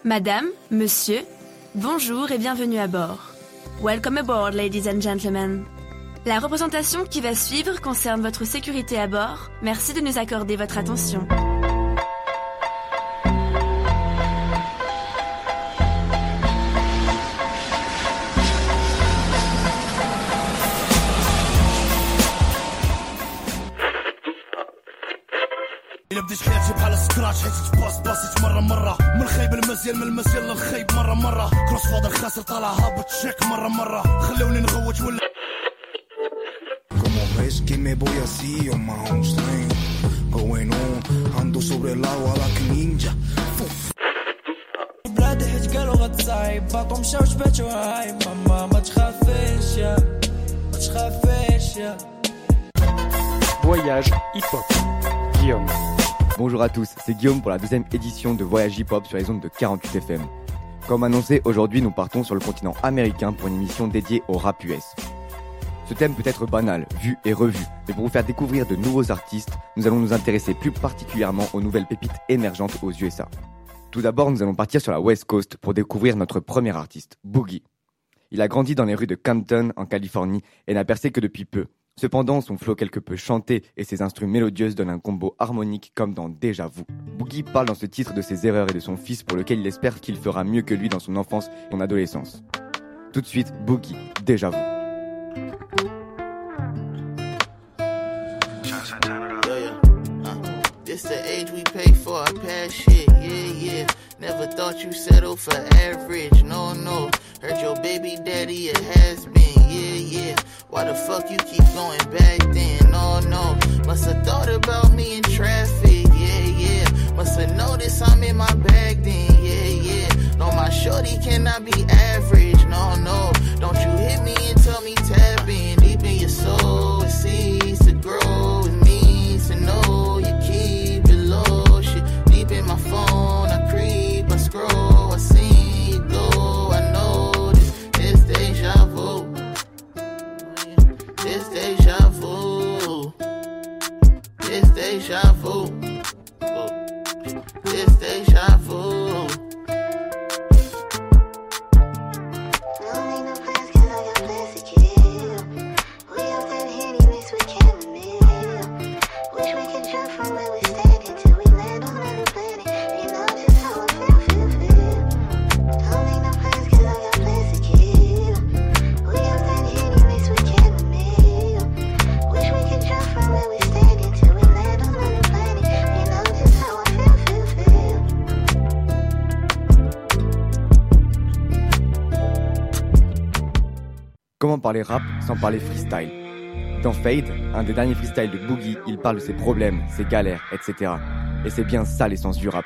Madame, monsieur, bonjour et bienvenue à bord. Welcome aboard, ladies and gentlemen. La représentation qui va suivre concerne votre sécurité à bord. Merci de nous accorder votre attention. بديش حياتي بحال سكراتش حيت تباص باصيت مرة من الخايب المزيان من المزيان للخايب مرة كروس فاضر خاسر طالع هابط شيك مرة خلوني نغوت ولا Como ves que me voy así on my home sling going on ando sobre el agua like a ninja بلادي حيت قالوا غتصايب باطو مشاو جباتو هاي ماما ما تخافيش يا ما تخافيش يا Voyage hip-hop. Guillaume. Bonjour à tous, c'est Guillaume pour la deuxième édition de Voyage hip-hop sur les ondes de 48 FM. Comme annoncé, aujourd'hui nous partons sur le continent américain pour une émission dédiée au rap US. Ce thème peut être banal, vu et revu, mais pour vous faire découvrir de nouveaux artistes, nous allons nous intéresser plus particulièrement aux nouvelles pépites émergentes aux USA. Tout d'abord, nous allons partir sur la West Coast pour découvrir notre premier artiste, Boogie. Il a grandi dans les rues de Compton, en Californie, et n'a percé que depuis peu. Cependant, son flow quelque peu chanté et ses instruments mélodieuses donnent un combo harmonique comme dans Déjà Vu. Boogie parle dans ce titre de ses erreurs et de son fils pour lequel il espère qu'il fera mieux que lui dans son enfance et son adolescence. Tout de suite, Boogie, Déjà Vu. This the age we pay for our past shit, yeah. Never thought you settled for average, no. Heard your baby daddy, it has been, yeah. Why the fuck you keep going back then, no. Must've thought about me in traffic, yeah. Must've noticed I'm in my bag then, yeah. No, my shorty cannot be average, no. Don't you hit me and tell me tap in deep in your soul. It sees to grow, it means to know you keep it low. Shit deep in my phone, I creep, I scroll, I see you go. I know this deja vu. This deja vu. This deja vu. This deja vu. Comment parler rap sans parler freestyle? Dans Fade, un des derniers freestyles de Boogie, il parle de ses problèmes, ses galères, etc. Et c'est bien ça l'essence du rap.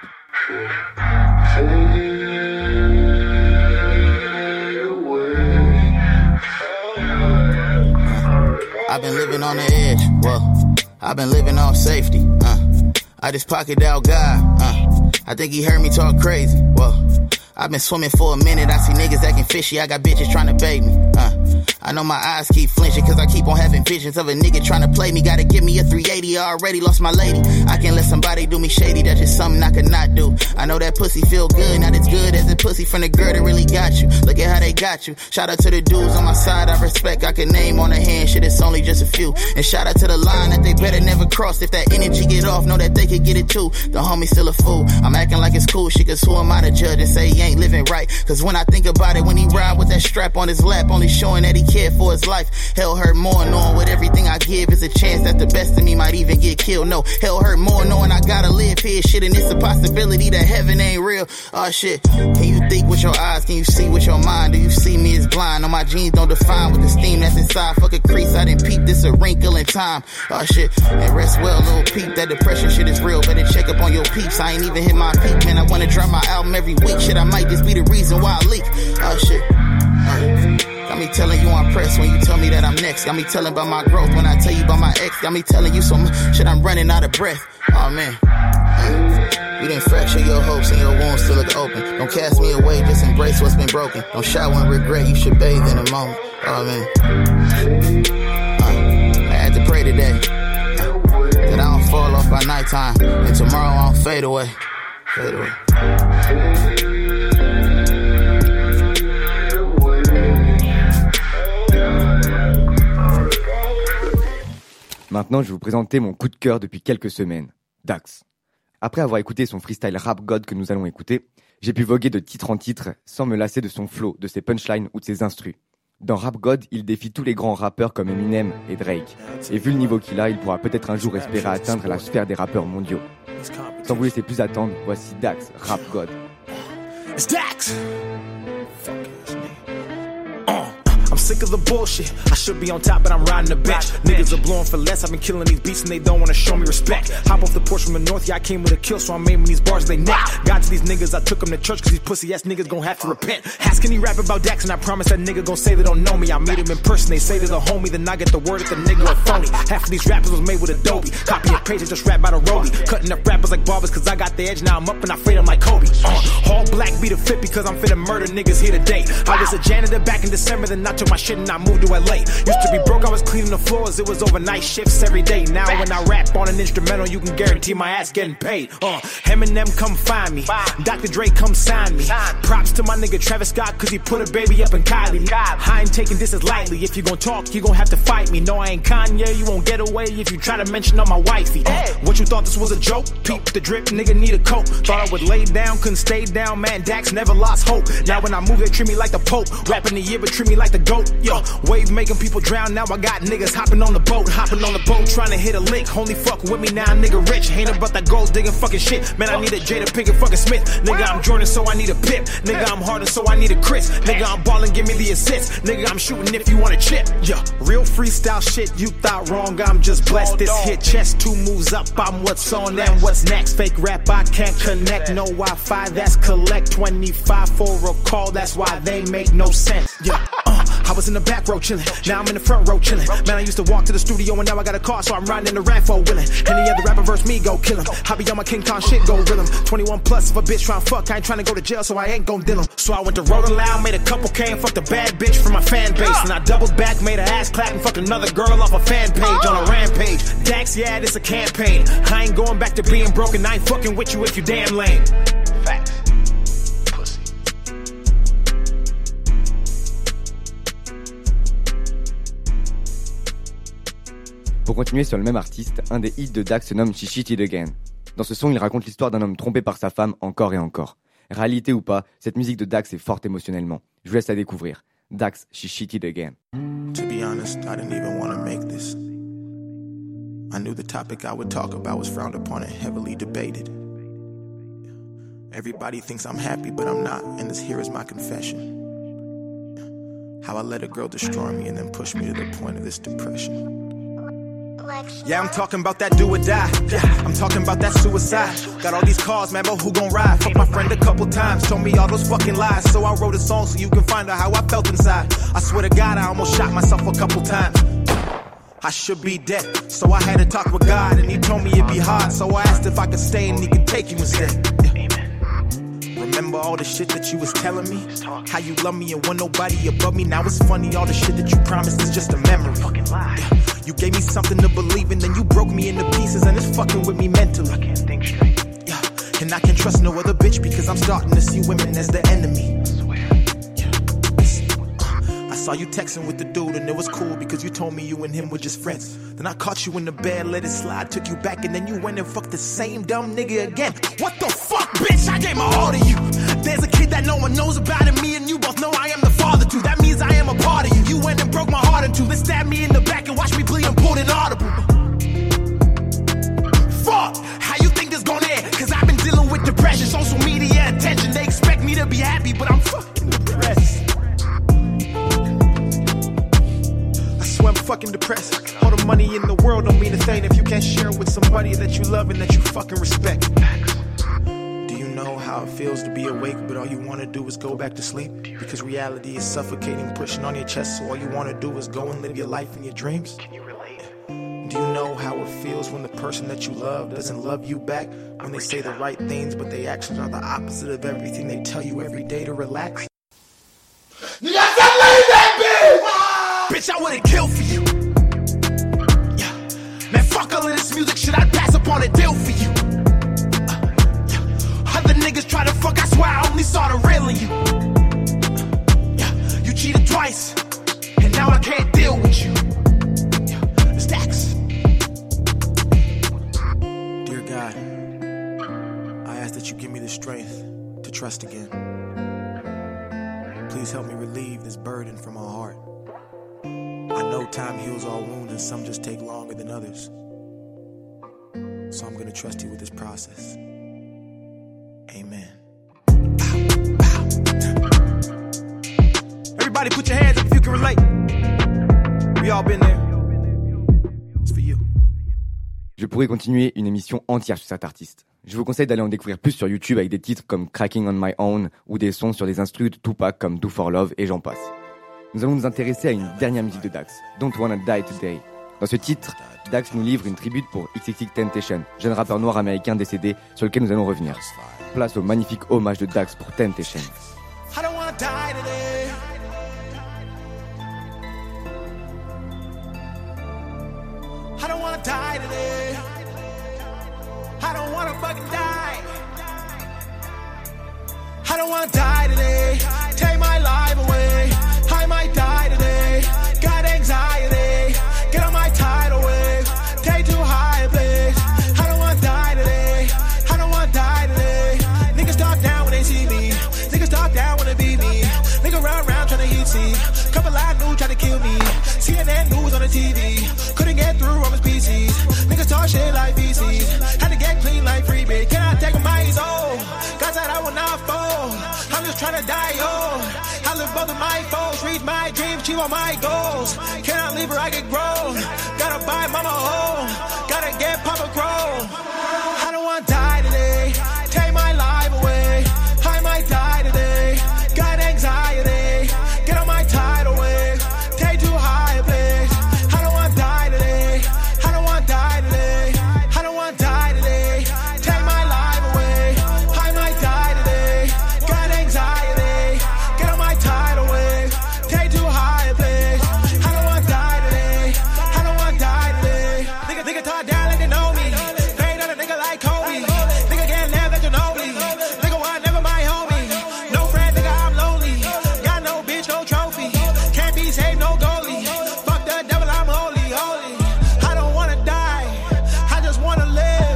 I've been living on the edge, I've been living off safety, I just pocketed out God, I think he heard me talk crazy, I've been swimming for a minute, I see niggas acting fishy, I got bitches trying to bait me, I know my eyes keep flinching cause I keep on having visions of a nigga trying to play me, gotta give me a 380, I already lost my lady, I can't let somebody do me shady, that's just something I could not do, I know that pussy feel good, not as good as the pussy from the girl that really got you, look at how they got you, shout out to the dudes on my side, I respect, I can name on a hand, shit it's only just a few, and shout out to the line that they better never cross, if that energy get off, know that they could get it too, the homie still a fool, I'm acting like it's cool, shit cause who am I to judge and say he ain't living right, cause when I think about it, when he ride with that strap on his lap, only showing that he cared for his life, hell hurt more knowing with everything I give is a chance that the best of me might even get killed, no, hell hurt more knowing I gotta live here, shit, and it's a possibility that heaven ain't real, oh shit, can you think with your eyes, can you see with your mind, do you see me as blind, no my jeans don't define with the steam that's inside, fuck a crease, I didn't peep, this a wrinkle in time, oh shit, and rest well, little peep, that depression shit is real, better check up on your peeps, I ain't even hit my peak, man, I wanna drop my album every week, shit, I might just be the reason why I leak, oh shit, got me telling you I'm pressed when you tell me that I'm next. Got me telling about my growth when I tell you about my ex. Got me telling you so much shit, I'm running out of breath. Oh man, you didn't fracture your hopes and your wounds still look open. Don't cast me away, just embrace what's been broken. Don't shower in regret, you should bathe in a moment. Oh man, I had to pray today that I don't fall off by nighttime and tomorrow I don't fade away. Fade away. maintenant, je vais vous présenter mon coup de cœur depuis quelques semaines, Dax. Après avoir écouté son freestyle Rap God que nous allons écouter, j'ai pu voguer de titre en titre sans me lasser de son flow, de ses punchlines ou de ses instrus. Dans Rap God, il défie tous les grands rappeurs comme Eminem et Drake. Et vu le niveau qu'il a, il pourra peut-être un jour espérer atteindre la sphère des rappeurs mondiaux. Sans vous laisser plus attendre, voici Dax, Rap God. It's Dax! I'm sick of the bullshit. I should be on top, but I'm riding a bitch. Niggas are blowing for less. I've been killing these beats and they don't wanna show me respect. Hop off the porch from the north, yeah, I came with a kill, so I'm aiming these bars they neck. Got to these niggas, I took them to church, cause these pussy ass niggas gon' have to repent. Ask any rap about Dax, and I promise that nigga gon' say they don't know me. I meet him in person, they say they're the homie, then I get the word that the nigga a phony. Half of these rappers was made with Adobe. Copy and paste, just rap by the rollie. Cutting up rappers like barbers, cause I got the edge, now I'm up and I fade them like Kobe. All black be the fit because I'm finna murder niggas here today. I was a janitor back in December, then I took my shit and I moved to LA. Used to be broke, I was cleaning the floors, it was overnight shifts every day. Now when I rap on an instrumental, you can guarantee my ass getting paid. Eminem come find me, Dr. Dre come sign me. Props to my nigga Travis Scott, cause he put a baby up in Kylie. I ain't taking this as lightly, if you gon' talk, you gon' have to fight me. No, I ain't Kanye, you won't get away if you try to mention on my wifey. What you thought this was a joke? Peep the drip, nigga need a coat. Thought I would lay down, couldn't stay down, man, Dax never lost hope. Now when I move, they treat me like the Pope. Rapping the year, but treat me like the GOAT. Yo, wave making people drown, now I got niggas hopping on the boat, trying to hit a lick. Only fuck with me now, nigga rich. Ain't about that gold digging fucking shit. Man, I need a Jada Pinkett fucking Smith. Nigga, I'm Jordan, so I need a Pip. Nigga, I'm Harden, so I need a Chris. Nigga, I'm ballin', give me the assist. Nigga, I'm shooting if you want a chip. Yeah, real freestyle shit, you thought wrong, I'm just blessed. This hit chest, 2 moves up, I'm what's on and what's next. Fake rap, I can't connect. No Wi-Fi, that's collect. 25 for a call, that's why they make no sense. Yeah, I was in the back row chillin', now I'm in the front row chillin'. Man, I used to walk to the studio and now I got a car, so I'm riding in the RAV4 willin'. Any other rapper verse me, go kill him. I be on my King Kong shit, go real him. 21 plus, if a bitch tryna fuck, I ain't tryna go to jail, so I ain't gon' deal him. So I went to Rolling Loud, made a couple K and fucked a bad bitch for my fan base. And I doubled back, made her ass clap and fucked another girl off a fan page on a rampage. Dax, yeah, this a campaign. I ain't going back to being broken, I ain't fucking with you if you damn lame. Facts. Pour continuer sur le même artiste, un des hits de Dax se nomme She Cheated Again. Dans ce son, il raconte l'histoire d'un homme trompé par sa femme encore et encore. Réalité ou pas, cette musique de Dax est forte émotionnellement. Je vous laisse la découvrir. Dax, She Cheated Again. To be honest, I didn't even want to make this. I knew the topic I would talk about was frowned upon and heavily debated. Everybody thinks I'm happy, but I'm not, and this here is my confession. How I let a girl destroy me and then push me to the point of this depression. Yeah, I'm talking about that do or die. Yeah, I'm talking about that suicide. Got all these cars, man, but who gon' ride? Fuck my friend a couple times, told me all those fucking lies. So I wrote a song so you can find out how I felt inside. I swear to God, I almost shot myself a couple times. I should be dead, so I had to talk with God, and he told me it'd be hard. So I asked if I could stay and he could take you instead. Yeah. Remember all the shit that you was telling me? How you love me and want nobody above me. Now it's funny, all the shit that you promised is just a memory. Yeah. You gave me something to believe in, then you broke me into pieces, and it's fucking with me mentally. I can't think straight. Yeah, and I can't trust no other bitch because I'm starting to see women as the enemy. I saw you texting with the dude and it was cool because you told me you and him were just friends. Then I caught you in the bed, let it slide, took you back, and then you went and fucked the same dumb nigga again. What the fuck, bitch? I gave my all to you. There's a kid that no one knows about, and me and you both know I am the father to. That means I am a part of you. You went and broke my heart in two, then stabbed me in the back and watched me bleed and pulled an audible. Fuck, how you think this gon' end? Cause I've been dealing with depression, social media attention. They expect me to be happy, but I'm fucking depressed. I'm fucking depressed. All the money in the world don't mean a thing if you can't share it with somebody that you love and that you fucking respect. Do you know how it feels to be awake, but all you want to do is go back to sleep? Because reality is suffocating, pushing on your chest, so all you want to do is go and live your life in your dreams? Can you relate? Do you know how it feels when the person that you love doesn't love you back? When they say the right things, but their actions are the opposite of everything they tell you every day to relax? You got to leave that bitch! Bitch, I would've killed for you. Yeah. Man, fuck all of this music shit, I'd pass up on a deal for you. Yeah. Other niggas try to fuck, I swear I only saw the real in you. Yeah. You cheated twice, and now I can't deal with you. Yeah. It's Dax. trust again. Please help me relieve this burden from my heart. I know time heals all wounds and some just take longer than others. So I'm gonna trust you with this process. Amen. Bow, bow. Everybody put your hands up if you can relate. We all been there. It's for you. Je pourrais continuer une émission entière sur cet artiste. Je vous conseille d'aller en découvrir plus sur YouTube avec des titres comme Cracking on My Own ou des sons sur des instrus de Tupac comme Do For Love et j'en passe. Nous allons nous intéresser à une dernière musique de Dax, Don't Wanna Die Today. Dans ce titre, Dax nous livre une tribute pour XXXTentacion, jeune rappeur noir américain décédé sur lequel nous allons revenir. Place au magnifique hommage de Dax pour Temptation. I don't wanna die today. I don't wanna die today. I don't wanna fucking die. I don't wanna die today. Take my life away. I might die today. Got anxiety. Get on my tidal wave. Day too high, please. I don't wanna die today. I don't wanna die today. Niggas talk down when they see me. Niggas talk down when they beat me. Nigga round tryna heat see. Couple line news try to kill me. CNN news on the TV. Couldn't get through on his PCs. Niggas talk shit like VCs. Had to get clean like freebie. Can I take my soul? God said I will not fall. I'm just tryna die, yo. I live both of my foes. Reach my dreams, achieve all my goals. Cannot leave her, I get grown. Gotta buy mama home. Gotta get Papa grown. I don't wanna die today. Take my life away. I might die today. Got anxiety. Get on my tidal wave. Take too high, please. I don't wanna die today. I don't wanna die today. I don't wanna die today. Take my life away. I might die today. Got anxiety. Get on my tidal wave. Take too high, please. I don't wanna die today. I don't wanna die today. Nigga talk down like they know me. Ain't not a nigga like Kobe. Nigga can't live like Ginobili. Nigga want never my homie. No friend, nigga, I'm lonely. Got no bitch, no trophy. Can't be saved, no goalie. Fuck the devil, I'm holy, holy. I don't wanna die. I just wanna live.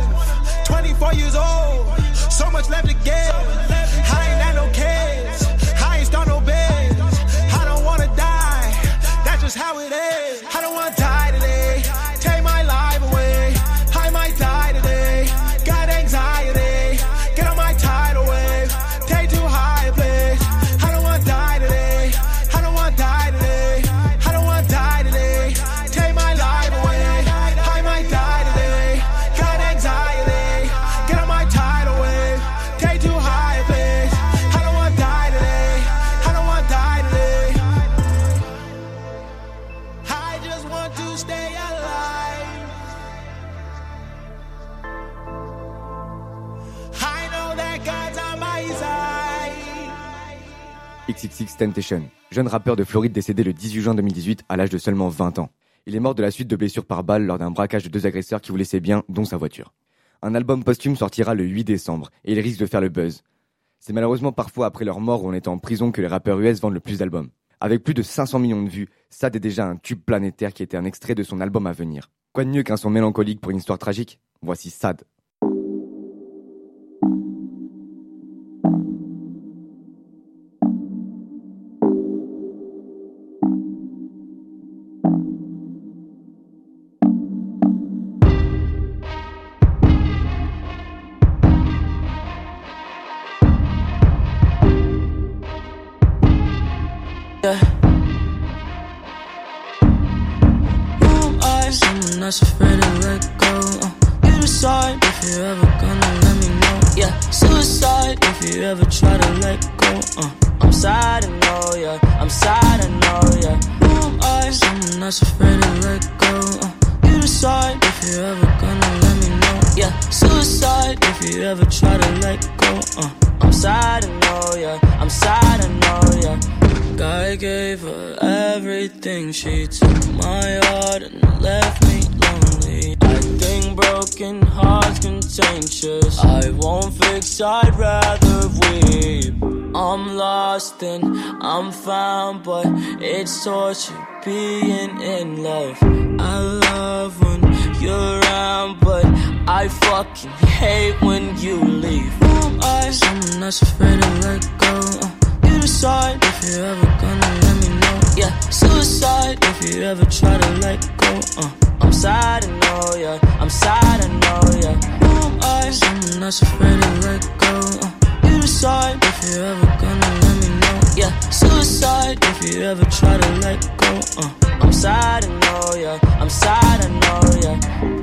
24 years old. So much left to give. I ain't got no kids. I ain't start no biz. I don't wanna die. That's just how it is. I don't wanna die today. Take my life away. I might die today. Got anxiety. Get on my tidal wave. Take too high, please. I don't wanna die today. I don't wanna die today. I don't wanna die today. Take my life away. I might die today. Got anxiety. Get on my tidal wave. Take too high, please. I don't wanna die today. I don't wanna die today. I just want to stay alive. I know that God's on my side. XXXTentacion, jeune rappeur de Floride décédé le 18 juin 2018 à l'âge de seulement 20 ans. Il est mort de la suite de blessures par balle lors d'un braquage de 2 agresseurs qui voulaient ses biens, dont sa voiture. Un album posthume sortira le 8 décembre et il risque de faire le buzz. C'est malheureusement parfois après leur mort ou en étant en prison que les rappeurs US vendent le plus d'albums. Avec plus de 500 millions de vues, Sad est déjà un tube planétaire qui était un extrait de son album à venir. Quoi de mieux qu'un son mélancolique pour une histoire tragique ? Voici Sad. Someone that's afraid to let go. You decide if you're ever gonna let me know. Yeah, suicide if you ever try to let go. I'm sad, I know, yeah. I'm sad, I know, yeah. Who am I? Someone that's afraid to let go. You decide if you're ever gonna let me know. Yeah, suicide if you ever try to let go. I'm sad, I know, yeah. I'm sad, I know, yeah. I gave her everything. She took my heart and left me lonely. I think broken hearts contagious. I won't fix, I'd rather weep. I'm lost and I'm found, but it's torture being in love. I love when you around, but I fucking hate when you leave. Who am I? Someone that's afraid to let go. You decide if you're ever gonna let me know. Yeah, suicide if you ever try to let go. I'm sad, I know, yeah. I'm sad, I know, yeah. Who am I? Someone that's afraid to let go. You decide if you're ever gonna let me know. Yeah, suicide if you ever try to let go. I'm sad, I know, yeah. I'm sad, I know, yeah.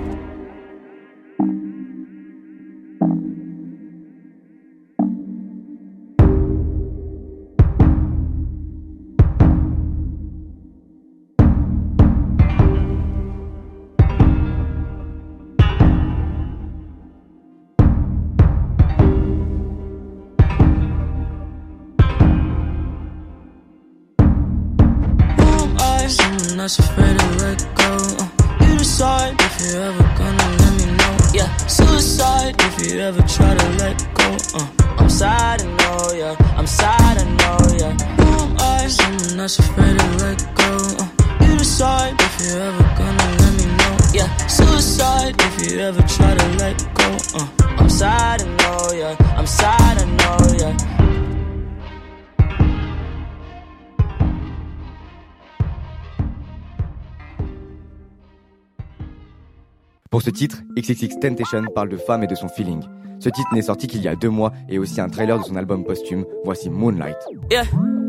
That's afraid to let go. You decide if you're ever gonna let me know. Yeah, suicide if you ever try to let go. I'm sad, I know, yeah. I'm sad, I know, yeah. Who am I? Someone that's afraid to let go. You decide if you're ever gonna let me know. Yeah, suicide if you ever try to let go. I'm sad, I know, yeah. I'm sad, I know, yeah. Pour ce titre, XXXTentacion parle de femme et de son feeling. Ce titre n'est sorti qu'il y a 2 mois et aussi un trailer de son album posthume. Voici Moonlight. Yeah.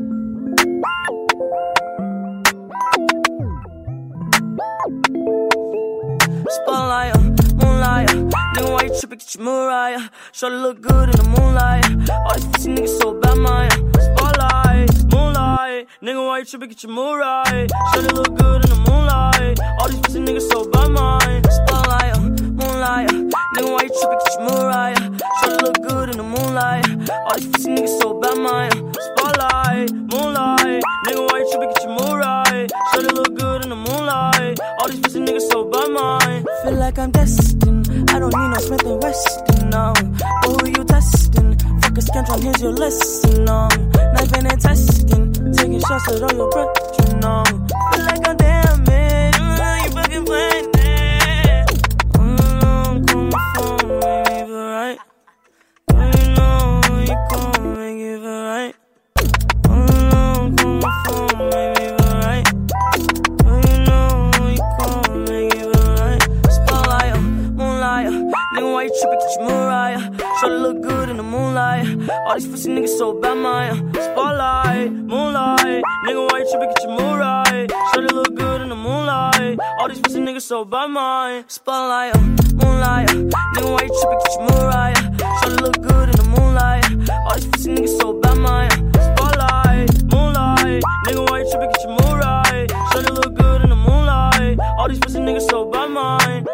Spotlight, moonlight. Nigga, why you trippin', get your Mariah? Shorty look good in the moonlight. All these pussy niggas so bad, man. Spotlight, moonlight. Nigga, why you trippin', get your Mariah? Shorty look good in the moonlight. All these pussy niggas so bad, man. Spotlight, moonlight. Nigga, why you trippin', get your Mariah? Shorty look good in the moonlight. All these pussy niggas so bad, man. Spotlight, moonlight. Nigga, why you trippin', get your Mariah? Shorty look good in the moonlight. All these pussy niggas so bad, man. Feel like I'm destined. I don't need no Smith and Weston, no. But who you testing? Fuck a scantron, here's your lesson, no. Knifing and testing, taking shots at all your breath, you know. Feel like I'm damaged, you fucking playing it. Call my phone, make me feel right. Don't you know you gon' make it feel right? Call my phone, make me feel right. Don't you know you gon' make it feel right? Spotlight, moonlight. Nigga, why you trippin', get your Mariah? Shorty look good in the moonlight. All these pussy niggas so bad, man. Spotlight, moonlight. Nigga, why you trippin', get your Mariah? Shorty look good in the moonlight. All these pussy niggas so bad, man. Spotlight, moonlight. Nigga, why you trippin', get your Mariah? Shorty look good in the moonlight. All these pussy niggas so bad, man. Spotlight, moonlight. Nigga, why you trippin', get your Mariah? Shorty look good in the moonlight. All these pussy niggas so bad, man.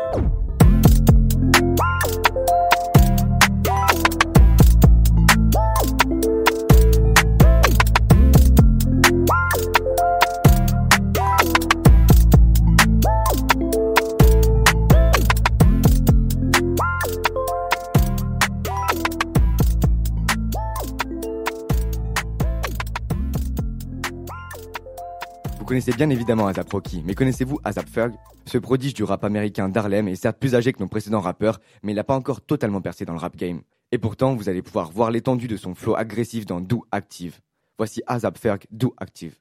Vous connaissez bien évidemment A$AP Rocky, mais connaissez-vous A$AP Ferg? Ce prodige du rap américain d'Harlem est certes plus âgé que nos précédents rappeurs, mais il n'a pas encore totalement percé dans le rap game. Et pourtant, vous allez pouvoir voir l'étendue de son flow agressif dans Do Active. Voici A$AP Ferg, Do Active.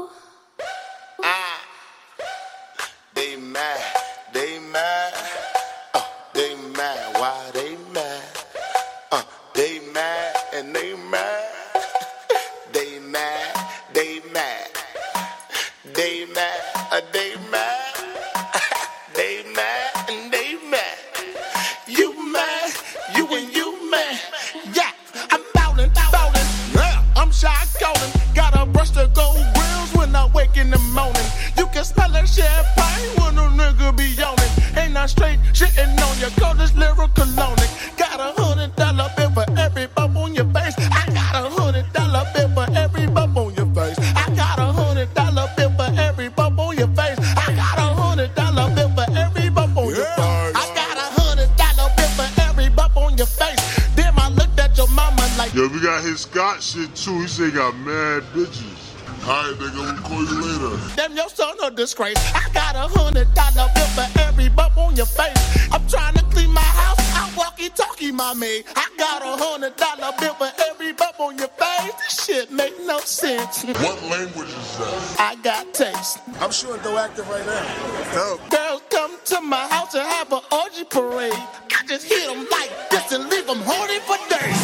They mad, they mad, they mad, why they mad? They mad and they mad, they mad, they mad, they mad, they mad, they mad and they mad. You mad, you and you mad, yeah. I'm bowling, yeah. I'm shy golden, gotta brush the gold grills when I wake in the morning. You can smell that champagne when a nigga be yawning. Ain't not straight shitting on you, call this lyrical loaning. Got $100 bill for every bump on your face. I got $100 bill for every bump on your face. I got $100 bill for every bump on your face. I got $100 bill for every bump on your face. I got $100 bill for every bump on your face. Then I looked at your mama like, yo, we got his Scott shit too. He say he got mad bitches. Alright, nigga, we'll call you later. Damn, your son a disgrace. I got $100 bill for every bump on your face. I'm trying to clean my house. I'm walkie-talkie, my maid. I got $100 bill for every bump on your face. This shit make no sense. What language is that? I got taste. I'm sure they're active right now. Dope. Girls come to my house and have an orgy parade. I just hit them like this and leave them horny for days.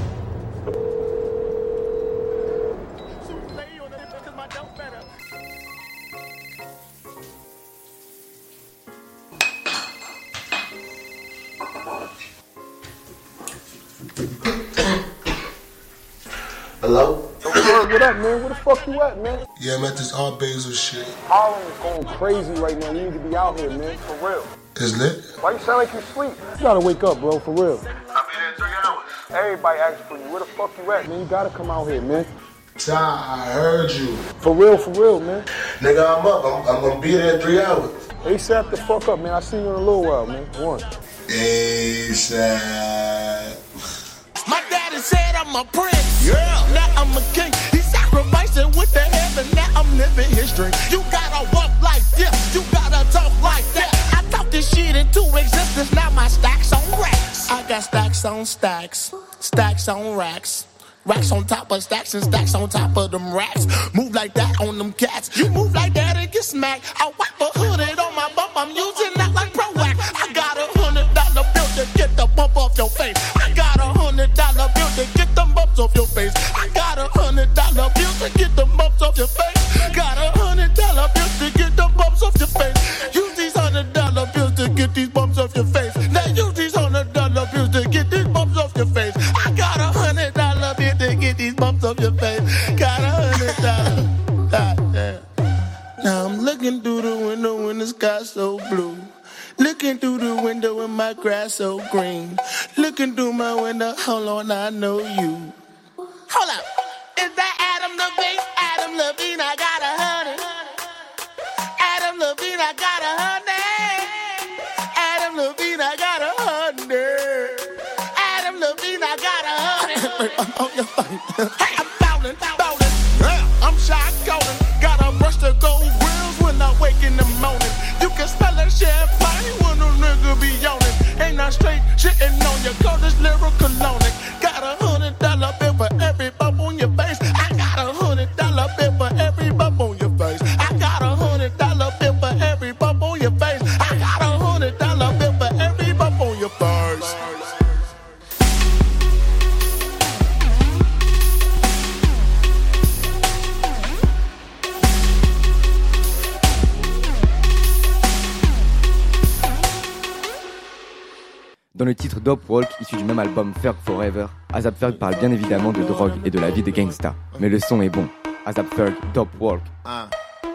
Hello? What up, man? Where the fuck you at, man? Yeah, I'm at this Art Basel shit. Harlem is going crazy right now. You need to be out here, man. For real. It's lit? Why you sound like you sleep? You gotta wake up, bro. For real. I'll be there in 3 hours. Everybody asks for you. Where the fuck you at, man? You gotta come out here, man. Ty, I heard you. For real, man. Nigga, I'm up. I'm gonna be there in 3 hours. ASAP the fuck up, man. I'll see you in a little while, man. One. ASAP. My daddy said I'm a prince. Yeah. Now I'm a king. He's sacrificing with the heaven. Now I'm living his dream. You gotta walk like this. You gotta talk like that. I talk this shit into existence. Now my stacks on racks. I got stacks on stacks. Stacks on racks. Racks on top of stacks and stacks on top of them racks. Move like that on them cats. You move like that and get smacked. I wipe a hooded on my bump. I'm using that like Pro-Wax. I got $100 bill to get the bump off your face. I got $100 bill to get them bumps off your face. I got $100 bill to get them bumps off your face. Got $100 bills to get them bumps off your face. Use these $100 bills to get these bumps off your face. Now use these $100 bills to get these bumps off your face. I got $100 bill to get these bumps off your face. Got $100. God damn. Now I'm looking through the window when the sky's so blue. Looking through the window and my grass so green. Looking through my window, hold on, I know you. Hold up. Is that Adam Levine? Adam Levine, I got 100. Adam Levine, I got 100. Adam Levine, I got 100. Adam Levine, I got 100. Hey, I'm bowling. I'm shy golden. Gotta brush the gold grills when I wake in the morning. You can smell that champagne when a nigga be yawning. Ain't I straight shitting on you? Call this lyrical loaning. Got $100 bill for every bump on your face. I got $100 bill for every bump on your face. I got $100 bill for every bump on your face. I got $100 bill for every bump on your face. Dans le titre Dope Walk, issu du même album Ferg Forever, ASAP Ferg parle bien évidemment de drogue et de la vie de gangsta. Mais le son est bon. ASAP Ferg, Dope Walk. I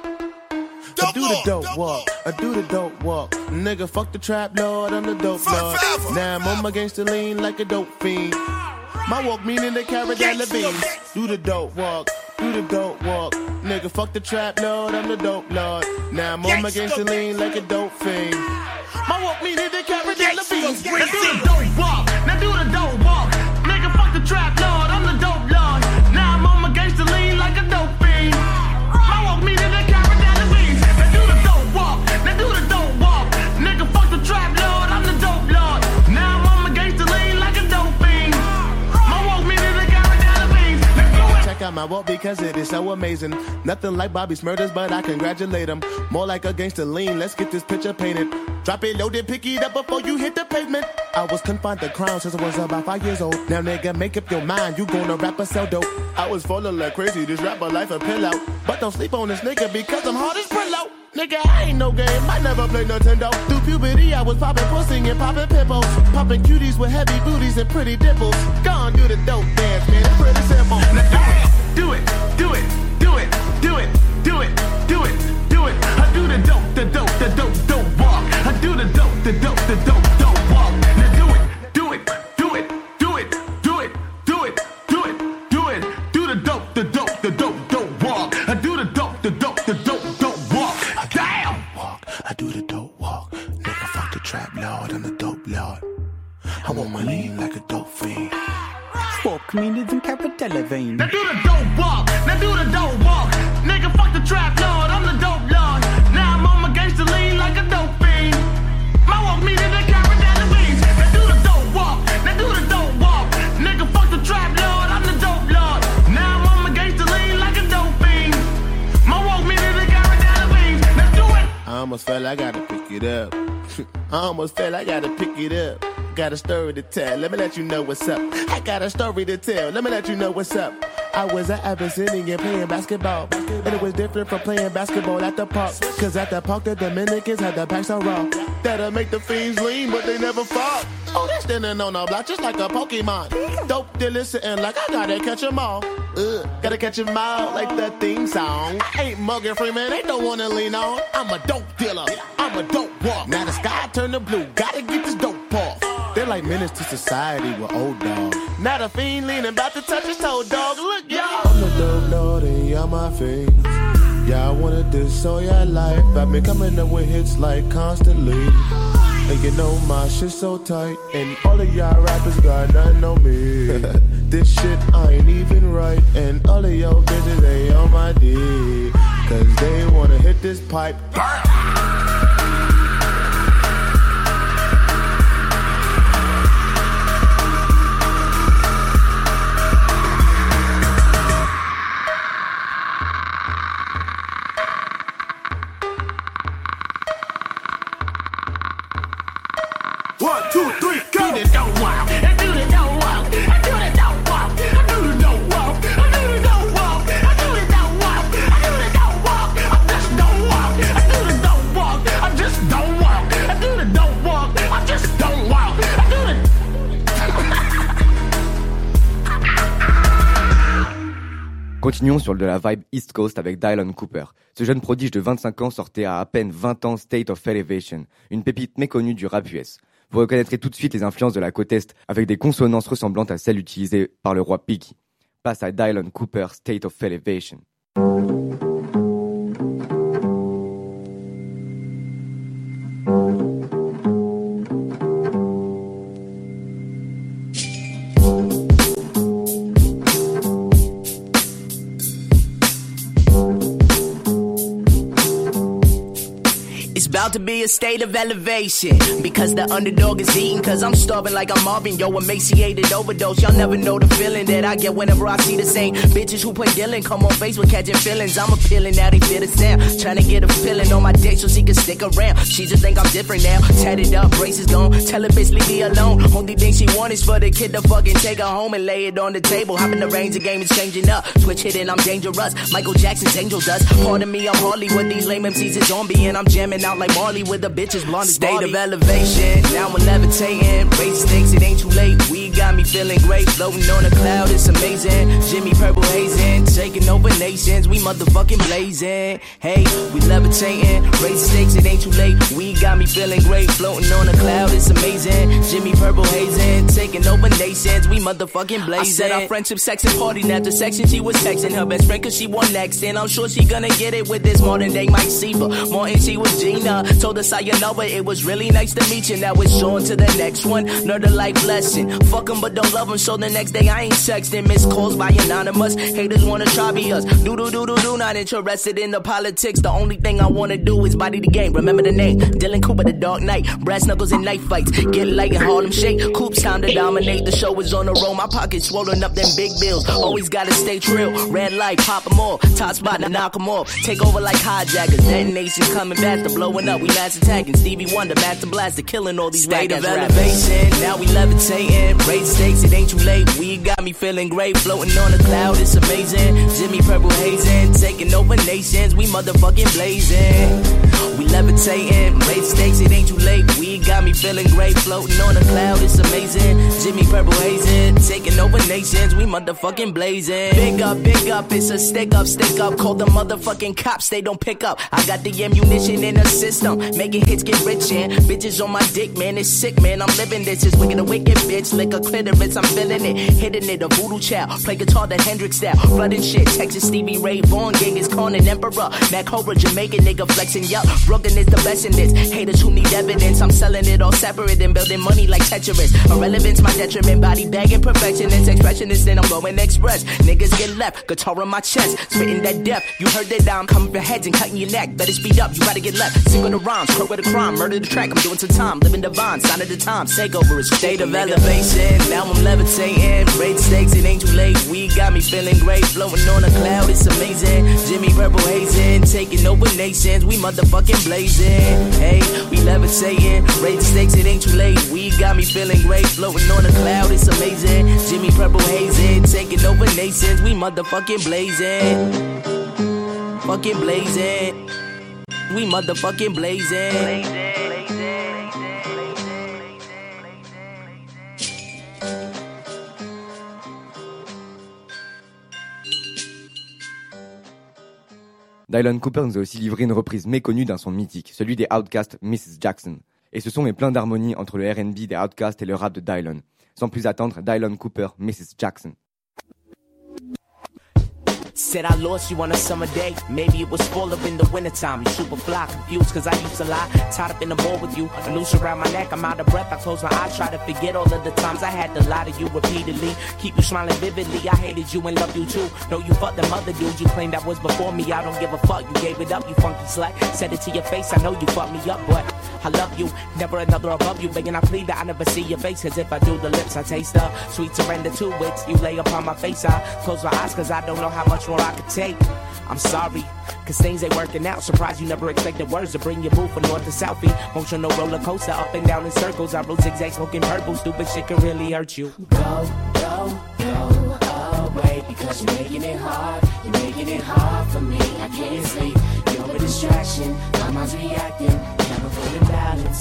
do the dope walk, I do the dope walk. Nigga, fuck the trap lord, I'm the dope lord. Now I'm on my gangster lean like a dope fiend. My walk meaning they carry dollar beans. Do the dope walk, do the dope walk. Nigga, fuck the trap lord, I'm the dope lord. Now I'm on my gangster lean like a dope fiend. My walk meaning they carry dollar beans. Now do the dope walk, now do the dope walk. Nigga, fuck the trap lord, I'm the dope lord. Now I'm on my gangster lean like a dope fiend. My walk meaning they carry dollar beans. Now do the dope walk, now do the dope walk. Nigga, fuck the trap lord, I'm the dope lord. Now I'm on my gangster lean like a dope fiend. My walk meaning they carry dollar beans. Check out my walk because it is so amazing. Nothing like Bobby's murders, but I congratulate him. More like a gangster lean, let's get this picture painted. Drop it low, then pick it up before you hit the pavement. I was confined to crown since I was about 5 years old. Now nigga, make up your mind, you gonna rap or sell dope. I was falling like crazy, this rapper life a pill out. But don't sleep on this nigga because I'm hard as Brillo. Nigga, I ain't no game, I never played Nintendo. Through puberty, I was popping pussy and popping pimples. Popping cuties with heavy booties and pretty dimples. Go on, do the dope dance, man, it's pretty simple. Now do it, do it, do it, do it, do it, do it, do it. I do the dope walk. I do the dope walk. Now do it, do it, do it, do it, do it, do it, do it, do it. Do the dope walk. I do the dope walk. Damn! Walk. I do the dope walk. Nigga, fuck the trap lord, I'm the dope lord. I want my lean like a dope fiend. Walk me to the capital vein. Now do the dope walk. Now do the dope walk. almost felt I gotta pick it up. I almost felt I gotta pick it up. Got a story to tell, let me let you know what's up. I got a story to tell, let me let you know what's up. I was at Abyssinian playing basketball, and it was different from playing basketball at the park. Cause at the park the Dominicans had the packs so raw that'll make the fiends lean, but they never fall. Oh, they're standing on the block just like a Pokemon. Dope dealers sitting like I gotta catch 'em all. Gotta catch 'em all like the theme song. I ain't Morgan Freeman, they don't wanna lean on. I'm a dope dealer, I'm a dope walk. Now the sky turned to blue, gotta get this dope off. They're like menace to society with old dogs. Now the fiend leaning, about to touch his toe, dog. Look, y'all. I'm the dope naughty on my face. Y'all wanted this all your life. I've been coming up with hits like constantly. And you know my shit so tight. And all of y'all rappers got nothing on me. This shit I ain't even right. And all of y'all bitches, they on my dick. Cause they wanna hit this pipe. Continuons sur de la vibe East Coast avec Dylan Cooper. Ce jeune prodige de 25 ans sortait à peine 20 ans State of Elevation, une pépite méconnue du rap US. Vous reconnaîtrez tout de suite les influences de la côte Est avec des consonances ressemblantes à celles utilisées par le roi Biggie. Passe à Dylan Cooper, State of Elevation. About to be a state of elevation because the underdog is eating, cause I'm starving like I'm Marvin, yo, emaciated overdose. Y'all never know the feeling that I get whenever I see the same bitches who play Dylan come on Facebook catching feelings. I'm appealing, now they feel the sound, trying to get a feeling on my dick so she can stick around. She just think I'm different now, tatted up, braces gone, tell her bitch leave me alone. Only thing she want is for the kid to fucking take her home and lay it on the table. Hop in the range, the game is changing up, switch hit and I'm dangerous, Michael Jackson's angel dust. Pardon me, I'm Harley with these lame MCs is zombie and I'm jamming out like Marley with the bitches blonde. State of elevation, now I'm levitating. Race stakes, it ain't too late. We got me feeling great, floating on a cloud, it's amazing. Jimmy Purple hazing, taking over nations, we motherfucking blazing. Hey, we levitating. Race stakes, it ain't too late. We got me feeling great, floating on a cloud, it's amazing. Jimmy Purple hazing, taking over nations, we motherfucking blazing. I said our friendship, sex and party. After section, she was texting her best friend cause she won next, and I'm sure she gonna get it with this modern day Mike Seaver. Martin, she was Gina. Told us I know it was really nice to meet you. Now it's on to the next one. Nerd a life lesson. Fuck 'em but don't love 'em. So the next day I ain't texting. Missed calls by anonymous. Haters wanna try be us. Do. Not interested in the politics. The only thing I wanna do is body the game. Remember the name. Dylan Cooper, the Dark Knight. Brass knuckles and knife fights. Get light and Harlem shake. Coops time to dominate. The show is on the road. My pockets swollen up them big bills. Always gotta stay trill. Red light, pop 'em off. Top spot to knock 'em off. Take over like hijackers. Detonations coming faster. Blowing up. We mass attacking. Stevie Wonder, Master Blaster, killing all these state of elevation. Now we levitating. Race stakes, it ain't too late. We got me feeling great, floating on a cloud, it's amazing. Jimmy Purple hazing, taking over nations, we motherfucking blazing. We levitating. Race stakes, it ain't too late. We got me feeling great, floating on a cloud, it's amazing. Jimmy Purple hazing, taking over nations, we motherfucking blazing. Big up, it's a stick up. Call the motherfucking cops, they don't pick up. I got the ammunition in the system, making hits get rich and bitches on my dick, man, it's sick, man, I'm living this. It's wicked, a wicked bitch, lick a clitoris, I'm feeling it, hitting it, a voodoo child, play guitar the Hendrix style, flooding shit, Texas Stevie Ray Vaughan, Genghis Khan and Emperor, Mac Cobra, Jamaican nigga flexing, yup, Brooklyn is the best in this, haters who need evidence, I'm selling it all separate and building money like Tetris, irrelevance my detriment, body bagging perfectionist, expressionist, then I'm going express, niggas get left, guitar on my chest, spitting that depth, you heard that I'm coming for heads and cutting your neck, better speed up, you gotta get left, sing with the rhymes, quote with the crime, murder the track, I'm doing some time, living divine, sign of the times, take over a state of elevation, now I'm levitating, raid stakes, it ain't too late, we got me feeling great, floating on on a cloud, it's amazing. Jimmy Purple hazing, taking over nations, we motherfucking blazing. Hey, we levitating, raise the stakes, it ain't too late. We got me feeling great, floating on a cloud, it's amazing. Jimmy Purple hazing, taking over nations, we motherfucking blazing. Fucking blazing. We motherfucking blazing. Dylan Cooper nous a aussi livré une reprise méconnue d'un son mythique, celui des Outkast, Mrs. Jackson. Et ce son est plein d'harmonie entre le R&B des Outkast et le rap de Dylan. Sans plus attendre, Dylan Cooper, Mrs. Jackson. Said I lost you on a summer day. Maybe it was full up in the wintertime. You super fly, confused cause I used to lie. Tied up in the ball with you, a noose around my neck. I'm out of breath, I close my eyes, try to forget all of the times I had to lie to you repeatedly. Keep you smiling vividly, I hated you and loved you too. Know you fucked them other dudes, you claimed that was before me. I don't give a fuck, you gave it up, you funky slut. Said it to your face, I know you fucked me up, but I love you, never another above you. Begging I plead that I never see your face, cause if I do the lips I taste the sweet surrender to it. You lay upon my face, I close my eyes cause I don't know how much more I could take. I'm sorry, cause things ain't working out. Surprised you never expected words to bring your move from north to south. Emotional roller coaster, up and down in circles. I roll zigzag, smoking purple. Stupid shit can really hurt you. Go, go, go away, because you're making it hard. You're making it hard for me. I can't sleep. You're a distraction. My mind's reacting. Never put in balance.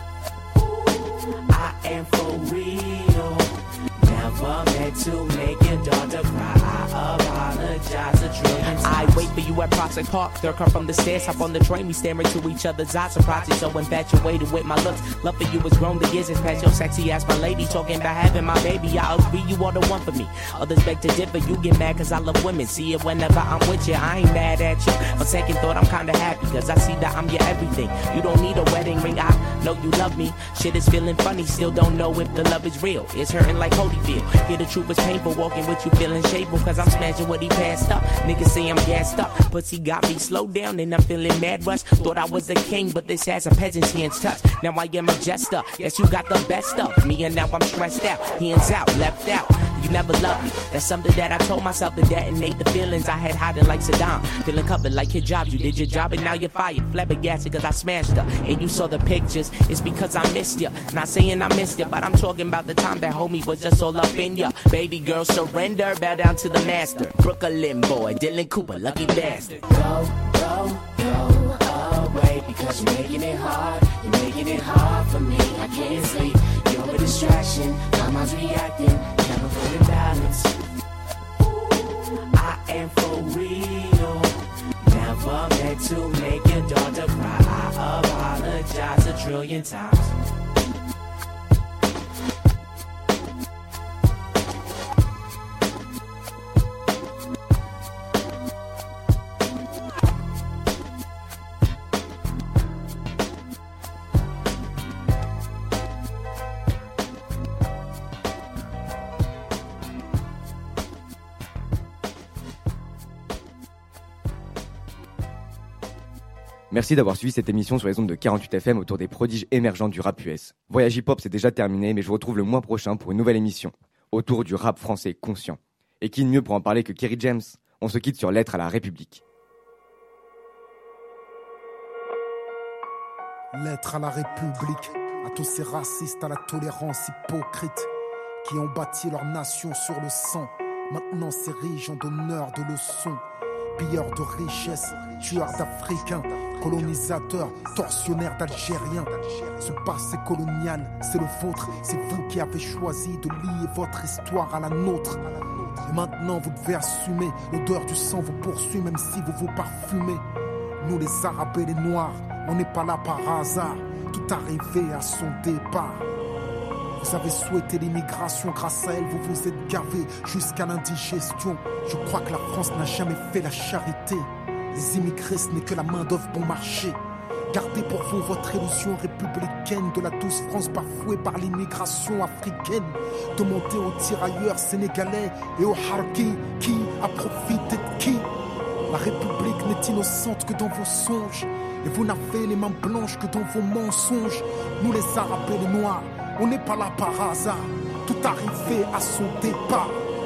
I am for real. Never meant to make your daughter cry. I apologize a trillion times. I wait for you at Prospect Park. Third car from the stairs, hop on the train. We staring to each other's eyes. Surprised you're so infatuated with my looks. Love for you has grown the years. It's past your sexy ass, my lady. Talking about having my baby. I'll be you are the one for me. Others beg to differ. You get mad cause I love women. See it whenever I'm with you. I ain't mad at you. On second thought, I'm kinda happy cause I see that I'm your everything. You don't need a wedding ring. I know you love me. Shit is feeling funny. Still don't know if the love is real. It's hurting like Holyfield. Hear the truth is painful. Walking with you feeling shameful cause I'm smashing what he passed up. Niggas say I'm gassed up. Pussy got me slowed down and I'm feeling mad rush. Thought I was a king but this has a peasant's hands touch. Now I am a jester. Yes, you got the best of me and now I'm stressed out. Hands out, left out. You never loved me. That's something that I told myself to detonate the feelings I had hiding like Saddam. Feeling covered like your job. You did your job and now you're fired. Flabbergasted cause I smashed her. And you saw the pictures. It's because I missed you. Not saying I missed you, but I'm talking about the time that homie was just all up in ya. Baby girl, surrender. Bow down to the master. Brooklyn boy, Dylan Cooper, lucky bastard. Go, go, go away, because you're making it hard. You're making it hard for me. I can't sleep. You're a distraction. My mind's reacting. Never put in balance. I am for real. Never meant to make your daughter cry. I apologize a trillion times. Merci d'avoir suivi cette émission sur les ondes de 48FM autour des prodiges émergents du rap US. Voyage hip-hop, c'est déjà terminé, mais je vous retrouve le mois prochain pour une nouvelle émission autour du rap français conscient. Et qui de mieux pour en parler que Kerry James? On se quitte sur Lettre à la République. Lettre à la République, à tous ces racistes à la tolérance hypocrite qui ont bâti leur nation sur le sang, maintenant s'érigent en donneurs de leçons. Pilleurs de richesses, tueurs d'Africains, colonisateurs, tortionnaires d'Algériens. Ce passé colonial, c'est le vôtre. C'est vous qui avez choisi de lier votre histoire à la nôtre. Et maintenant vous devez assumer, l'odeur du sang vous poursuit même si vous vous parfumez. Nous les Arabes et les Noirs, on n'est pas là par hasard. Tout arrivé à son départ. Vous avez souhaité l'immigration, grâce à elle vous vous êtes gavés jusqu'à l'indigestion. Je crois que la France n'a jamais fait la charité. Les immigrés ce n'est que la main d'œuvre bon marché. Gardez pour vous votre illusion républicaine de la douce France bafouée par l'immigration africaine. Demandez aux tirailleurs sénégalais et aux harkis qui a profité de qui. La République n'est innocente que dans vos songes. Et vous n'avez les mains blanches que dans vos mensonges. Nous les Arabes et les Noirs, on n'est pas là par hasard. Tout arrivé à son départ.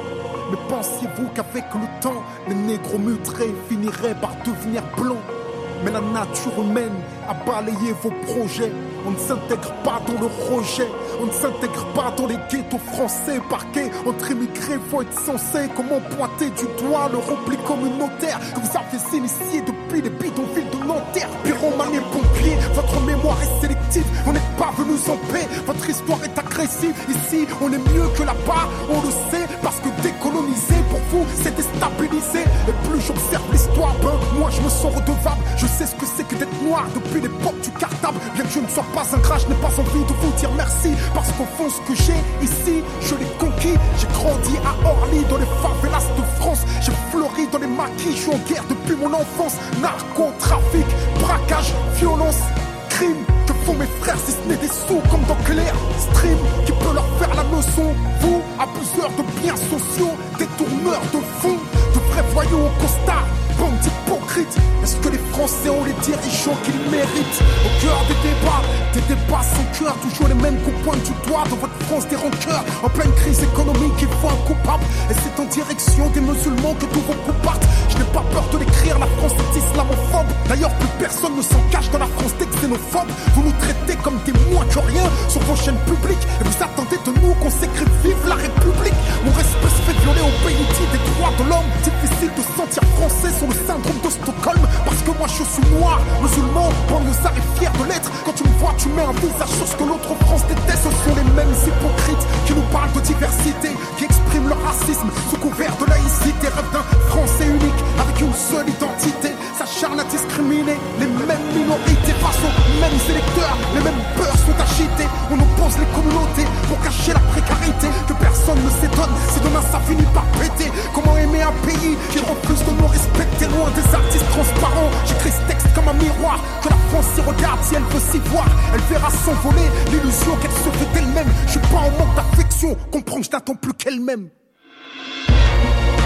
Mais pensiez-vous qu'avec le temps, les négros mutrés finiraient par devenir blancs? Mais la nature humaine a balayé vos projets. On ne s'intègre pas dans le rejet. On ne s'intègre pas dans les ghettos français. Parqués entre immigrés, faut être censé. Comment pointer du doigt le repli communautaire que vous avez initié depuis les bidonvilles de Nanterre? Pyromane et pompier, votre mémoire est sélective. On n'est pas venus en paix, votre histoire est agressive. Ici, on est mieux que là-bas, on le sait. Parce que décoloniser, pour vous, c'est déstabiliser. Et plus j'observe l'histoire, moi je me sens redevable. Je sais ce que c'est que d'être noir depuis l'époque du cartable. Bien que je ne sois pas ingrat, je n'ai pas envie de vous dire merci. Parce qu'au fond, ce que j'ai ici, je l'ai conquis. J'ai grandi à Orly, dans les favelas de France. J'ai fleuri dans les maquis, je suis en guerre depuis mon enfance. Narcotrafic, braquage, violence, crime. Que font mes frères si ce n'est des sous comme dans Clair Stream? Qui peut leur faire la leçon? Vous, abuseurs de biens sociaux, détourneurs de fonds, de vrais voyous au costard, bande d'hypocrites. Est-ce que les Français ont les dirigeants qu'ils méritent? Au cœur des débats sans cœur, toujours les mêmes qu'on pointe du doigt dans votre France des rancœurs. En pleine crise économique, il faut un coupable. Et c'est en direction des musulmans que tous vos coups partent. Je n'ai pas peur de l'écrire, la France est islamophobe. D'ailleurs, plus personne ne s'en cache dans la France des xénophobes. Vous nous traitez comme des moins que rien sur vos chaînes publiques. Et vous attendez de nous qu'on s'écrive vive la République. Mon respect se fait violer au pays des droits de l'homme. Difficile de sentir français sur le syndrome de Stockholm. Parce que moi je suis noir, musulman, banlieusard et fier de l'être. Quand tu me vois, tu mets un visage sur ce que l'autre France déteste. Ce sont les mêmes hypocrites qui nous parlent de diversité, qui expriment leur racisme sous couvert de laïcité. Rêve d'un français unique avec une seule identité. S'acharne à discriminer les mêmes minorités face aux mêmes électeurs. Les mêmes peurs sont agitées. On oppose les communautés pour cacher la précarité. Que personne ne s'étonne si demain ça finit par péter. Comment aimer un pays qui refuse de nous respecter? Loin des artistes transparents, j'écris ce texte comme un miroir. Que la France s'y regarde si elle veut s'y voir. Elle verra s'envoler l'illusion qu'elle se fait d'elle-même. Je suis pas en manque d'affection, comprends que je n'attends plus qu'elle-même.